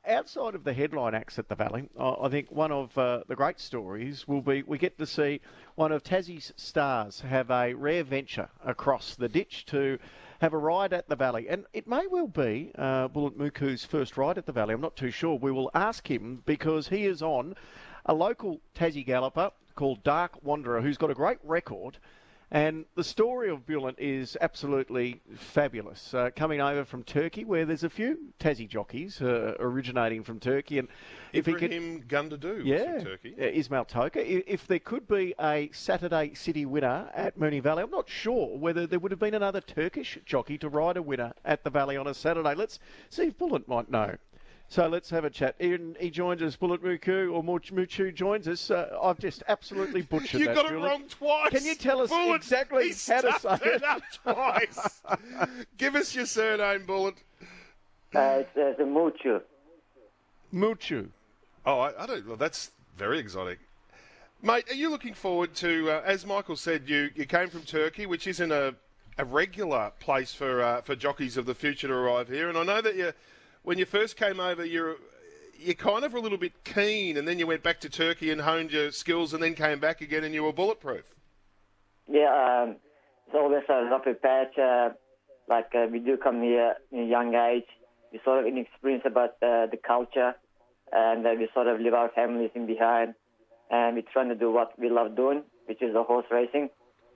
outside of the headline acts at the Valley, I think one of the great stories will be we get to see one of Tassie's stars have a rare venture across the ditch to have a ride at the Valley. And it may well be Bullet Muku's first ride at the Valley. I'm not too sure. We will ask him because he is on a local Tassie galloper called Dark Wanderer who's got a great record. And the story of Bullet is absolutely fabulous. Coming over from Turkey, where there's a few Tassie jockeys originating from Turkey, and if Ibrahim Gundadu from Turkey, Ismail Toka. If there could be a Saturday City winner at Moonee Valley, I'm not sure whether there would have been another Turkish jockey to ride a winner at the Valley on a Saturday. Let's see if Bullet might know. So let's have a chat. He joins us, Bullet Muku, or Muchu joins us. I've just absolutely butchered that. You got it wrong twice. Can you tell us Bullet, exactly how to say it? Up twice. Give us your surname, Bullet. It's Muchu. Muchu. Oh, I don't. Well, that's very exotic. Mate, are you looking forward to, as Michael said, you came from Turkey, which isn't a regular place for jockeys of the future to arrive here, and I know that when you first came over, you're kind of a little bit keen, and then you went back to Turkey and honed your skills, and then came back again, and you were bulletproof. Yeah, it's always a rough patch. We do come here in a young age. We're sort of inexperienced about the culture, and we sort of leave our families in behind, and we're trying to do what we love doing, which is the horse racing.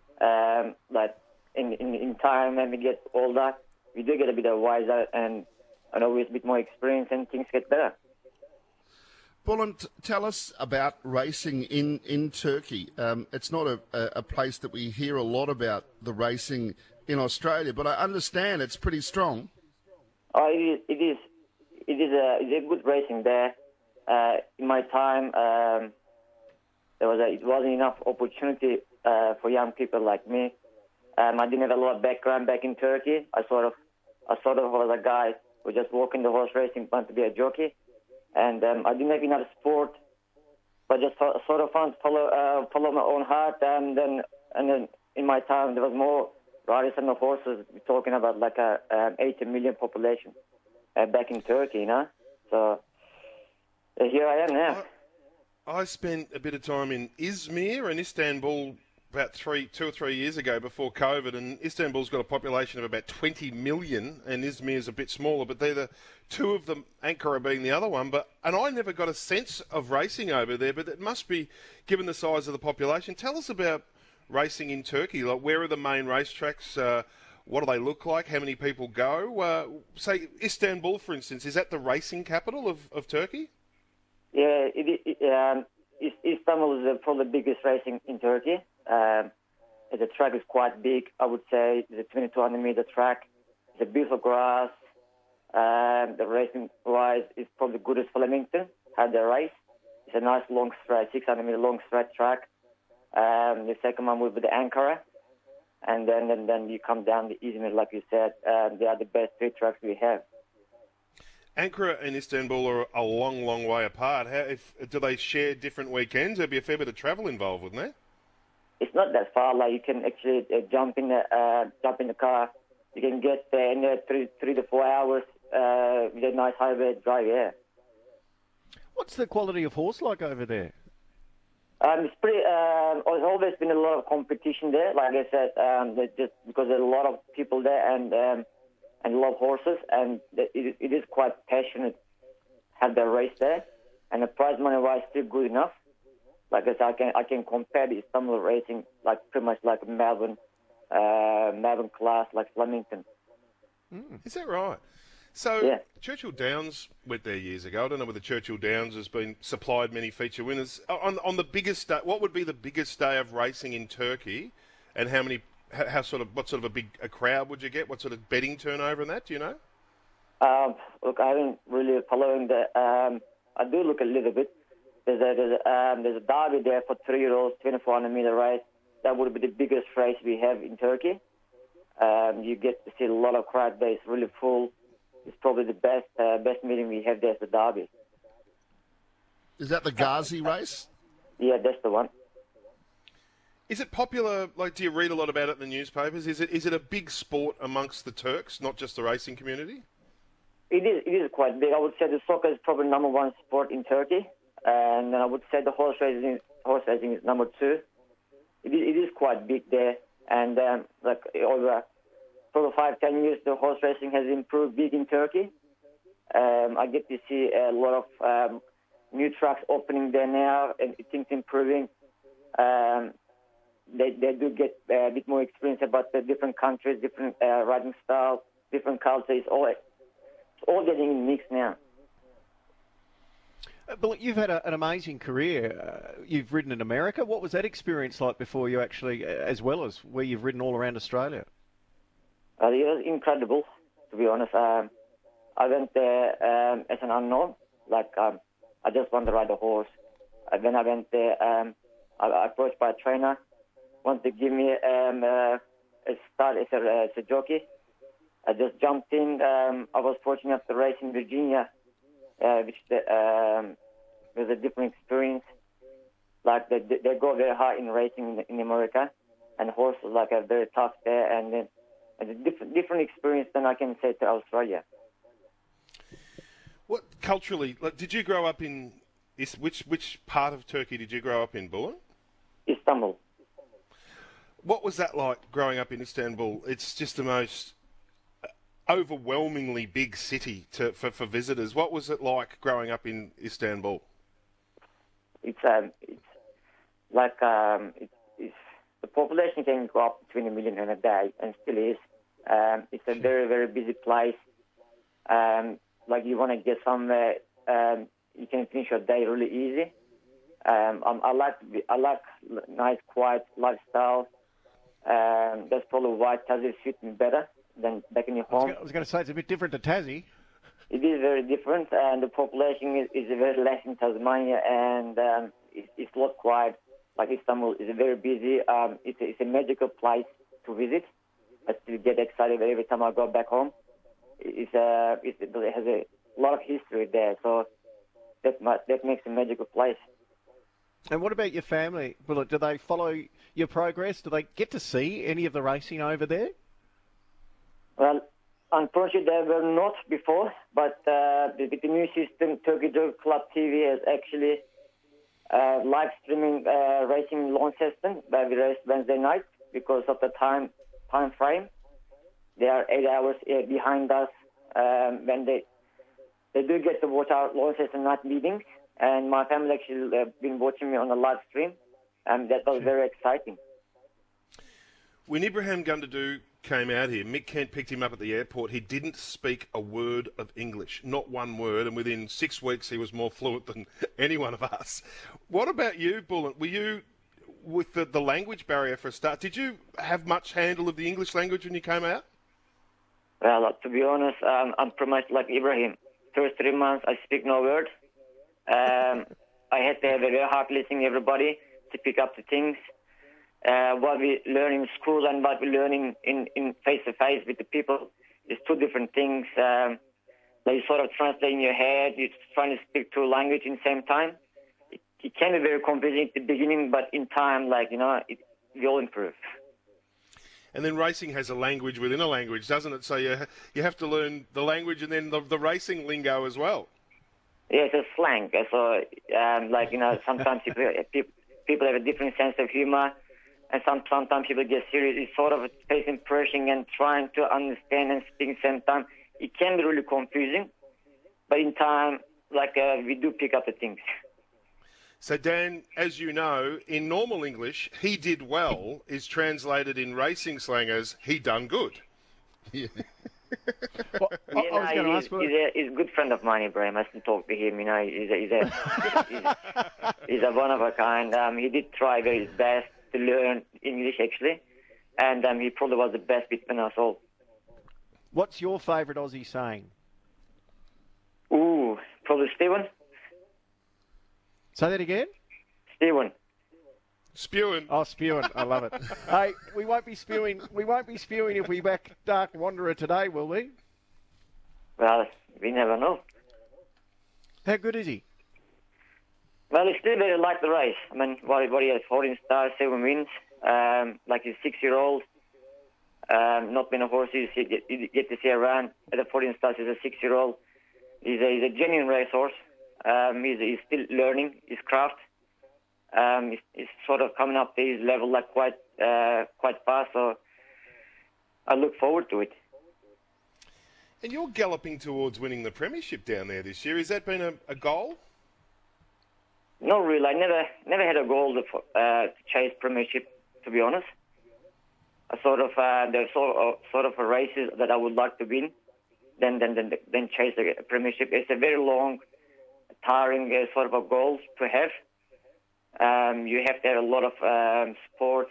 But in time, when we get older, we do get a bit wiser and always a bit more experience, and things get better. Bullet, tell us about racing in Turkey. It's not a place that we hear a lot about, the racing in Australia, but I understand it's pretty strong. Oh, it is a good racing there. In my time, it wasn't enough opportunity for young people like me. I didn't have a lot of background back in Turkey. I sort of was a guy who just walked in the horse racing, wanted to be a jockey, and I didn't have enough sport, but just sort of follow my own heart. And then in my time there was more riders than the horses. We're talking about like a 80 million population back in Turkey, you know. So here I am now. I spent a bit of time in Izmir and Istanbul about 2 or 3 years ago before COVID, and Istanbul's got a population of about 20 million, and Izmir's a bit smaller, but they're the two of them, Ankara being the other one. And I never got a sense of racing over there, but it must be, given the size of the population. Tell us about racing in Turkey. Like, where are the main racetracks? What do they look like? How many people go? Say, Istanbul, for instance, is that the racing capital of Turkey? Yeah, Istanbul is probably the biggest racing in Turkey. The track is quite big, I would say. It's a 2,200-meter track. It's a beautiful grass. The racing-wise is probably good as Flemington had the race. It's a nice long straight, 600-meter long straight track. The second one would be the Ankara. And then you come down to Izmir, like you said. They are the best three tracks we have. Ankara and Istanbul are a long, long way apart. Do they share different weekends? There'd be a fair bit of travel involved, wouldn't there? It's not that far. Like, you can actually jump in the car. You can get there in 3 to 4 hours with a nice highway drive. Yeah. What's the quality of horse like over there? It's pretty. There's always been a lot of competition there. Like I said, just because there's a lot of people there and love horses, and it is quite passionate. Have the race there, and the prize money wise still good enough. Like I said, I can compare the Istanbul racing like pretty much like Melbourne class, like Flemington. Is that right? So yeah. Churchill Downs went there years ago. I don't know whether Churchill Downs has been supplied many feature winners. On the biggest day, what would be the biggest day of racing in Turkey, and what sort of a crowd would you get? What sort of betting turnover in that? Do you know? Look, I haven't really following the. I do look a little bit. There's a derby there for 3-year-olds, 2,400-meter race. That would be the biggest race we have in Turkey. You get to see a lot of crowd there. It's really full. It's probably the best meeting we have there is the derby. Is that the Ghazi race? Yeah, that's the one. Is it popular? Like, do you read a lot about it in the newspapers? Is it a big sport amongst the Turks, not just the racing community? It is quite big. I would say the soccer is probably number one sport in Turkey, and then I would say the horse racing is number two. It is quite big there, and like over 5-10 years, the horse racing has improved big in Turkey. I get to see a lot of new tracks opening there now, and things improving. They do get a bit more experience about the different countries, different riding styles, different cultures. It's all getting in mix now. But you've had an amazing career. You've ridden in America. What was that experience like before you actually, as well as where you've ridden all around Australia? It was incredible, to be honest. I went there as an unknown. I just wanted to ride a horse. When I went there, I was approached by a trainer, wanted to give me a start as a jockey. I just jumped in. I was fortunate to race in Virginia, which was a different experience. Like they go very hard in racing in America, and horses are very tough there, and then a different experience than I can say to Australia. What culturally? Did you grow up in which part of Turkey did you grow up in, Bullen? Istanbul. What was that like growing up in Istanbul? It's just the most overwhelmingly big city for visitors. What was it like growing up in Istanbul? It's the population can go up to 20 million in a day, and still is. It's a very, very busy place. You want to get somewhere, you can finish your day really easy. I like nice, quiet lifestyle. That's probably why Tassie suits me better than back in your home. I was going to say it's a bit different to Tassie. It is very different, and the population is very less in Tasmania, and it's a lot quiet. Like Istanbul is very busy. It's a magical place to visit. I still get excited every time I go back home. It has a lot of history there, so that makes a magical place. And what about your family? Do they follow your progress? Do they get to see any of the racing over there? Well, unfortunately, they were not before, but with the new system, Turkey Jockey Club TV has actually live streaming racing Launceston, where we race Wednesday night because of the time frame. They are 8 hours behind us. When they do get to watch our Launceston night meetings, and my family actually been watching me on the live stream, and that was very exciting. When Ibrahim Gundadu came out here, Mick Kent picked him up at the airport. He didn't speak a word of English, not one word, and within 6 weeks he was more fluent than any one of us. What about you, Bullen? Were you, with the language barrier for a start, did you have much handle of the English language when you came out? Well, to be honest, I'm pretty much like Ibrahim. First 3 months, I speak no word. I had to have a very hard listening everybody to pick up the things. What we learn in school and what we learn in face-to-face with the people is two different things. You sort of translate in your head. You're trying to speak two languages in the same time. It can be very confusing at the beginning, but in time, we all improve. And then racing has a language within a language, doesn't it? So you have to learn the language and then the racing lingo as well. Yeah, it's a slang. So, sometimes people have a different sense of humor, and sometimes people get serious. It's sort of facing pressure and trying to understand and speak at the same time. It can be really confusing, but in time, we do pick up the things. So, Dan, as you know, in normal English, he did well is translated in racing slang as he done good. Yeah. Well, he's a good friend of mine, Ibrahim. I still talk to him. He's a one of a kind. He did try his best to learn English, actually, and he probably was the best between us all. What's your favourite Aussie saying? Ooh, probably Stephen. Say that again? Stephen. Spewing. Oh, spewing. I love it. Hey, we won't be spewing if we back Dark Wanderer today, will we? Well, we never know. How good is he? Well, he still very like the race. I mean, what he has 14 stars, 7 wins. He's 6-year-old. Not many horses you get to see around. At the 14 stars, he's a 6-year-old. he's a genuine racehorse. He's still learning his craft. He's sort of coming up to his level like quite fast. So I look forward to it. And you're galloping towards winning the premiership down there this year. Has that been a goal? No, really. I never had a goal to chase premiership. To be honest, there's sort of a races that I would like to win, then chase the premiership. It's a very long, tiring sort of a goal to have. You have to have a lot of sports,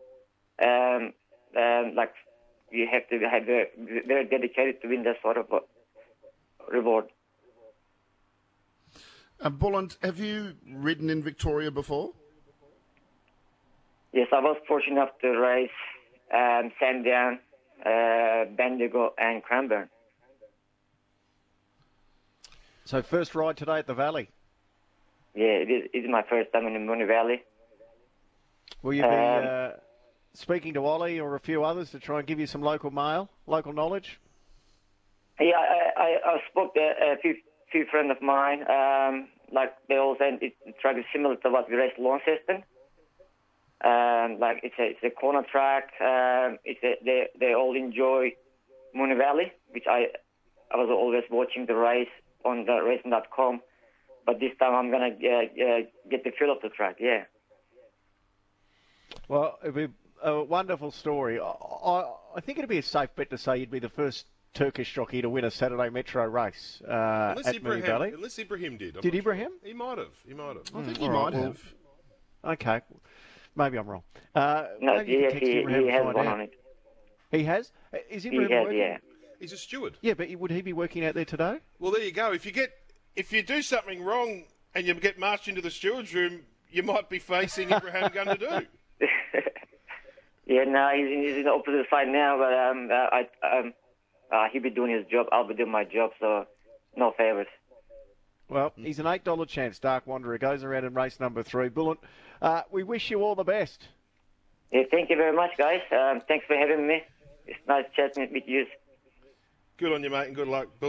like you have to have very dedicated to win that sort of reward. Bullen, have you ridden in Victoria before? Yes, I was fortunate enough to race Sandown, Bendigo and Cranbourne. So first ride today at the Valley. Yeah, it is my first time in the Moonee Valley. Will you be speaking to Ollie or a few others to try and give you some local knowledge? Yeah, I spoke to a few friends of mine. Like they all said, the track is similar to what we raced Launceston. Like it's a corner track. They all enjoy Moonee Valley, which I was always watching the race on the racing.com. But this time I'm gonna get the feel of the track. Yeah. Well, it'd be a wonderful story. I think it'd be a safe bet to say you'd be the first Turkish jockey to win a Saturday Metro race at Moonee Valley. Unless Ibrahim did. Did Ibrahim? Sure. He might have. I think he might have. Okay. Maybe I'm wrong. No, he has one on it. He has? Is Ibrahim working? Yeah. He's a steward. Yeah, but would he be working out there today? Well, there you go. If you do something wrong and you get marched into the steward's room, you might be facing Ibrahim Gundadu. Yeah, no, he's in the opposite side now, but he'll be doing his job. I'll be doing my job, so no favours. Well, he's an $8 chance, Dark Wanderer. Goes around in race number 3. Bullen, we wish you all the best. Yeah, thank you very much, guys. Thanks for having me. It's nice chatting with you. Good on you, mate, and good luck.